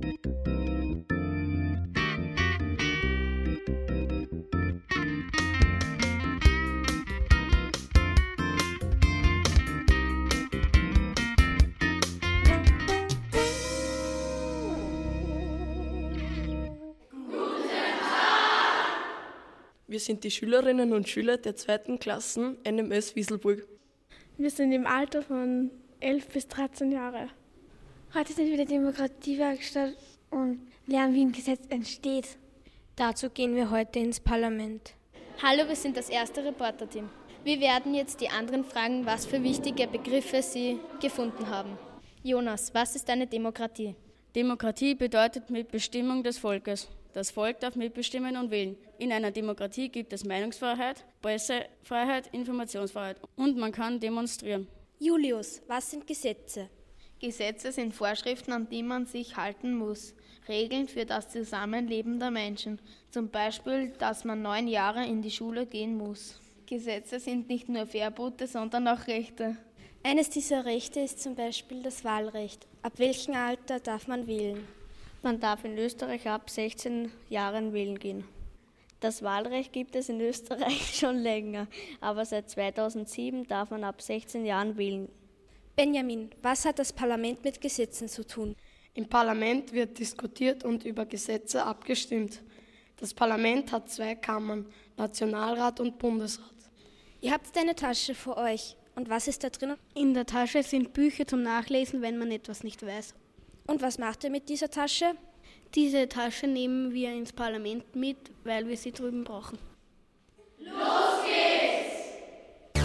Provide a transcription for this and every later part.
Wir sind die Schülerinnen und Schüler der 2. Klassen NMS Wieselburg. Wir sind im Alter von 11 bis 13 Jahre. Heute sind wir in der Demokratiewerkstatt und lernen, wie ein Gesetz entsteht. Dazu gehen wir heute ins Parlament. Hallo, wir sind das erste Reporterteam. Wir werden jetzt die anderen fragen, was für wichtige Begriffe sie gefunden haben. Jonas, was ist eine Demokratie? Demokratie bedeutet Mitbestimmung des Volkes. Das Volk darf mitbestimmen und wählen. In einer Demokratie gibt es Meinungsfreiheit, Pressefreiheit, Informationsfreiheit und man kann demonstrieren. Julius, was sind Gesetze? Gesetze sind Vorschriften, an die man sich halten muss. Regeln für das Zusammenleben der Menschen. Zum Beispiel, dass man 9 Jahre in die Schule gehen muss. Gesetze sind nicht nur Verbote, sondern auch Rechte. Eines dieser Rechte ist zum Beispiel das Wahlrecht. Ab welchem Alter darf man wählen? Man darf in Österreich ab 16 Jahren wählen gehen. Das Wahlrecht gibt es in Österreich schon länger, aber seit 2007 darf man ab 16 Jahren wählen. Benjamin, was hat das Parlament mit Gesetzen zu tun? Im Parlament wird diskutiert und über Gesetze abgestimmt. Das Parlament hat 2 Kammern, Nationalrat und Bundesrat. Ihr habt eine Tasche vor euch. Und was ist da drin? In der Tasche sind Bücher zum Nachlesen, wenn man etwas nicht weiß. Und was macht ihr mit dieser Tasche? Diese Tasche nehmen wir ins Parlament mit, weil wir sie drüben brauchen. Los geht's!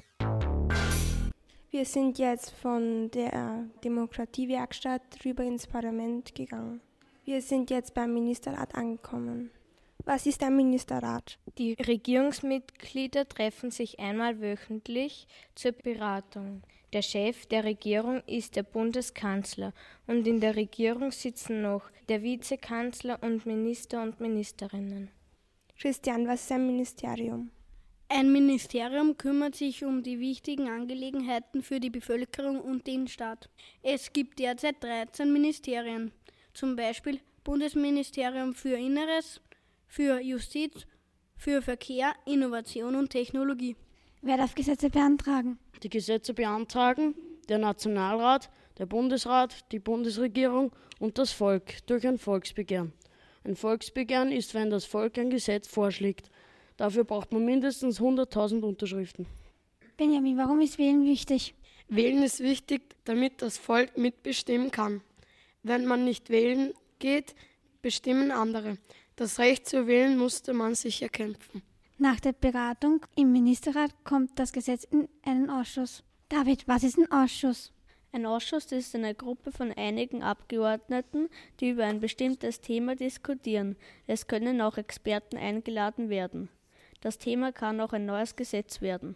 Wir sind jetzt von der Demokratiewerkstatt rüber ins Parlament gegangen. Wir sind jetzt beim Ministerrat angekommen. Was ist ein Ministerrat? Die Regierungsmitglieder treffen sich einmal wöchentlich zur Beratung. Der Chef der Regierung ist der Bundeskanzler und in der Regierung sitzen noch der Vizekanzler und Minister und Ministerinnen. Christian, was ist ein Ministerium? Ein Ministerium kümmert sich um die wichtigen Angelegenheiten für die Bevölkerung und den Staat. Es gibt derzeit 13 Ministerien, zum Beispiel Bundesministerium für Inneres, für Justiz, für Verkehr, Innovation und Technologie. Wer darf Gesetze beantragen? Die Gesetze beantragen der Nationalrat, der Bundesrat, die Bundesregierung und das Volk durch ein Volksbegehren. Ein Volksbegehren ist, wenn das Volk ein Gesetz vorschlägt. Dafür braucht man mindestens 100.000 Unterschriften. Benjamin, warum ist Wählen wichtig? Wählen ist wichtig, damit das Volk mitbestimmen kann. Wenn man nicht wählen geht, bestimmen andere. Das Recht zu wählen musste man sich erkämpfen. Nach der Beratung im Ministerrat kommt das Gesetz in einen Ausschuss. David, was ist ein Ausschuss? Ein Ausschuss ist eine Gruppe von einigen Abgeordneten, die über ein bestimmtes Thema diskutieren. Es können auch Experten eingeladen werden. Das Thema kann auch ein neues Gesetz werden.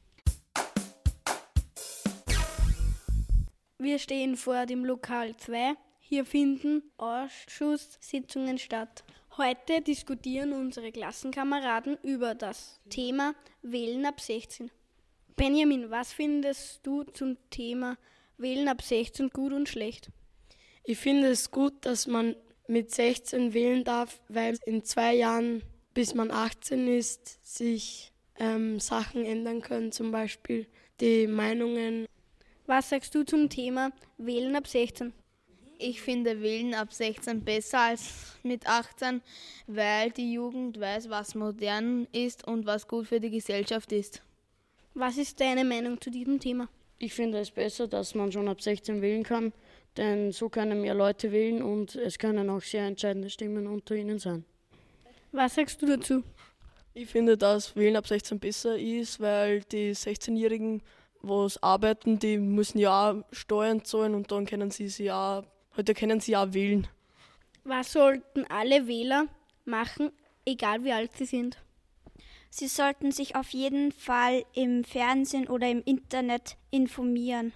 Wir stehen vor dem Lokal 2. Hier finden Ausschusssitzungen statt. Heute diskutieren unsere Klassenkameraden über das Thema Wählen ab 16. Benjamin, was findest du zum Thema Wählen ab 16 gut und schlecht? Ich finde es gut, dass man mit 16 wählen darf, weil in 2 Jahren, bis man 18 ist, sich Sachen ändern können, zum Beispiel die Meinungen. Was sagst du zum Thema Wählen ab 16? Ich finde Wählen ab 16 besser als mit 18, weil die Jugend weiß, was modern ist und was gut für die Gesellschaft ist. Was ist deine Meinung zu diesem Thema? Ich finde es besser, dass man schon ab 16 wählen kann, denn so können mehr Leute wählen und es können auch sehr entscheidende Stimmen unter ihnen sein. Was sagst du dazu? Ich finde, dass Wählen ab 16 besser ist, weil die 16-Jährigen, was arbeiten, die müssen ja auch Steuern zahlen und dann können sie ja wählen. Was sollten alle Wähler machen, egal wie alt sie sind? Sie sollten sich auf jeden Fall im Fernsehen oder im Internet informieren.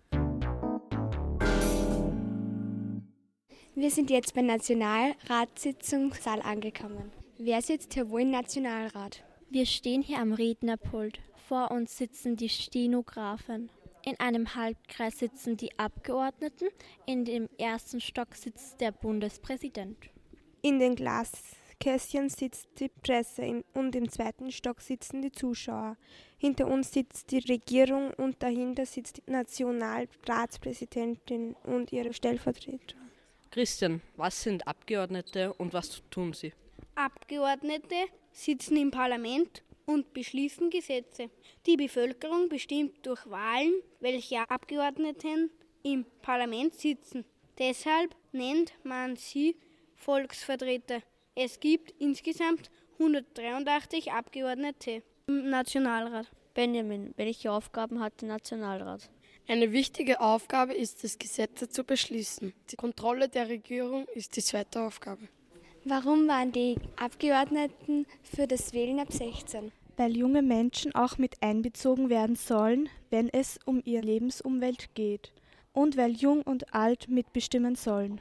Wir sind jetzt beim Nationalratssitzungssaal angekommen. Wer sitzt hier wohl im Nationalrat? Wir stehen hier am Rednerpult. Vor uns sitzen die Stenografen. In einem Halbkreis sitzen die Abgeordneten, in dem ersten Stock sitzt der Bundespräsident. In den Glaskästchen sitzt die Presse und im zweiten Stock sitzen die Zuschauer. Hinter uns sitzt die Regierung und dahinter sitzt die Nationalratspräsidentin und ihre Stellvertreter. Christian, was sind Abgeordnete und was tun sie? Abgeordnete sitzen im Parlament und beschließen Gesetze. Die Bevölkerung bestimmt durch Wahlen, welche Abgeordneten im Parlament sitzen. Deshalb nennt man sie Volksvertreter. Es gibt insgesamt 183 Abgeordnete im Nationalrat. Benjamin, welche Aufgaben hat der Nationalrat? Eine wichtige Aufgabe ist es, Gesetze zu beschließen. Die Kontrolle der Regierung ist die zweite Aufgabe. Warum waren die Abgeordneten für das Wählen ab 16? Weil junge Menschen auch mit einbezogen werden sollen, wenn es um ihre Lebensumwelt geht. Und weil Jung und Alt mitbestimmen sollen.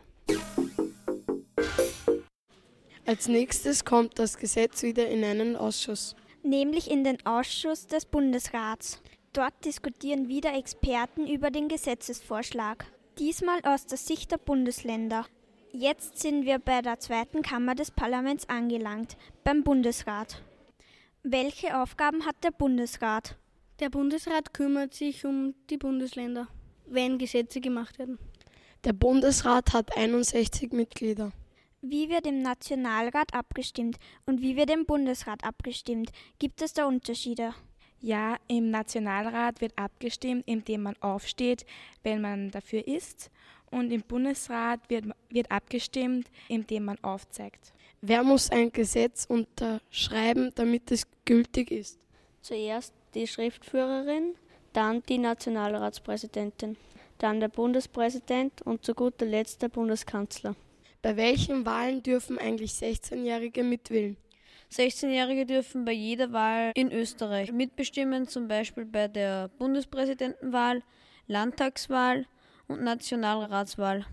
Als nächstes kommt das Gesetz wieder in einen Ausschuss. Nämlich in den Ausschuss des Bundesrats. Dort diskutieren wieder Experten über den Gesetzesvorschlag. Diesmal aus der Sicht der Bundesländer. Jetzt sind wir bei der zweiten Kammer des Parlaments angelangt, beim Bundesrat. Welche Aufgaben hat der Bundesrat? Der Bundesrat kümmert sich um die Bundesländer, wenn Gesetze gemacht werden. Der Bundesrat hat 61 Mitglieder. Wie wird im Nationalrat abgestimmt und wie wird im Bundesrat abgestimmt? Gibt es da Unterschiede? Ja, im Nationalrat wird abgestimmt, indem man aufsteht, wenn man dafür ist. Und im Bundesrat wird abgestimmt, indem man aufzeigt. Wer muss ein Gesetz unterschreiben, damit es gültig ist? Zuerst die Schriftführerin, dann die Nationalratspräsidentin, dann der Bundespräsident und zu guter Letzt der Bundeskanzler. Bei welchen Wahlen dürfen eigentlich 16-Jährige mitwählen? 16-Jährige dürfen bei jeder Wahl in Österreich mitbestimmen, zum Beispiel bei der Bundespräsidentenwahl, Landtagswahl und Nationalratswahl.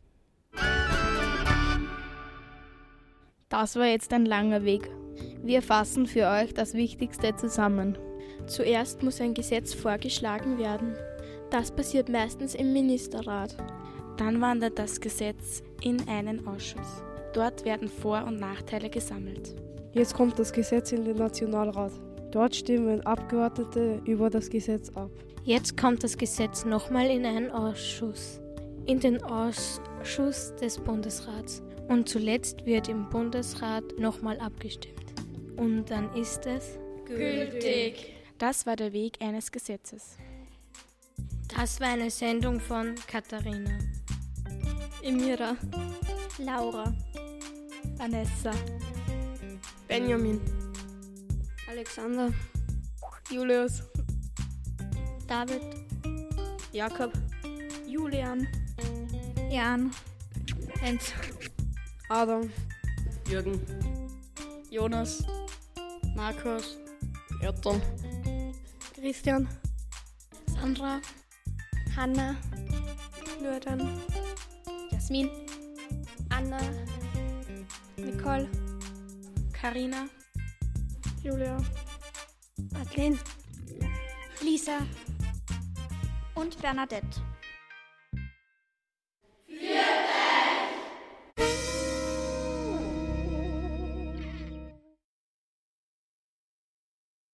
Das war jetzt ein langer Weg. Wir fassen für euch das Wichtigste zusammen. Zuerst muss ein Gesetz vorgeschlagen werden. Das passiert meistens im Ministerrat. Dann wandert das Gesetz in einen Ausschuss. Dort werden Vor- und Nachteile gesammelt. Jetzt kommt das Gesetz in den Nationalrat. Dort stimmen Abgeordnete über das Gesetz ab. Jetzt kommt das Gesetz nochmal in einen Ausschuss, in den Ausschuss des Bundesrats. Und zuletzt wird im Bundesrat nochmal abgestimmt. Und dann ist es gültig. Das war der Weg eines Gesetzes. Das war eine Sendung von Katharina, Emira, Laura, Vanessa, Benjamin, Alexander, Julius, David, Jakob, Julian, Jan, Heinz, Adam, Jürgen, Jonas, Markus, Erton, Christian, Sandra, Hanna, Nurdan, Jasmin, Anna, Nicole, Karina, Julia, Madeleine, Lisa und Bernadette.